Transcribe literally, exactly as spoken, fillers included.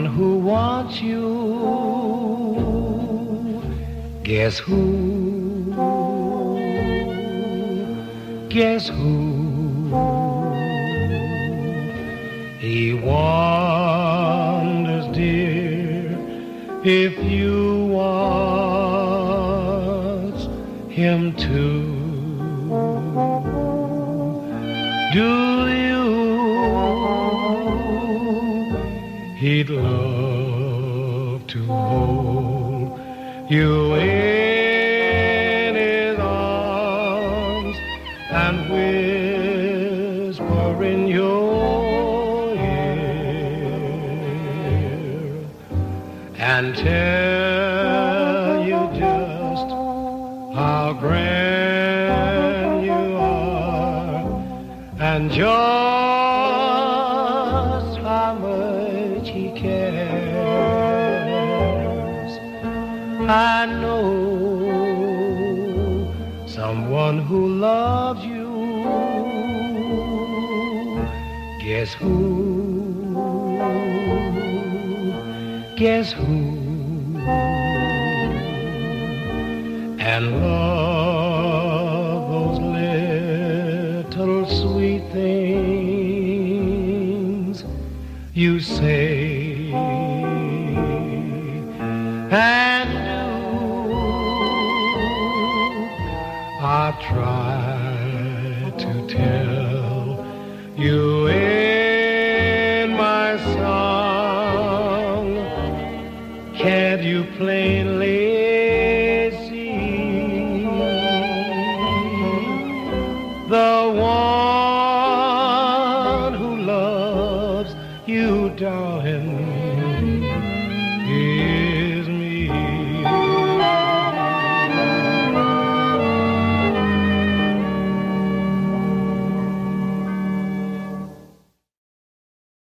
someone who wants you. Guess who? Guess who? He wonders, dear, if you want him too. Do you? He'd love to hold you in his arms and whisper in your ear and tell you just how grand you are and just how much he cares. I know someone who loves you. Guess who? Guess who? And love those little sweet things you say and do. I try to tell you in my song. Can't you plainly see the one who loves you, darling?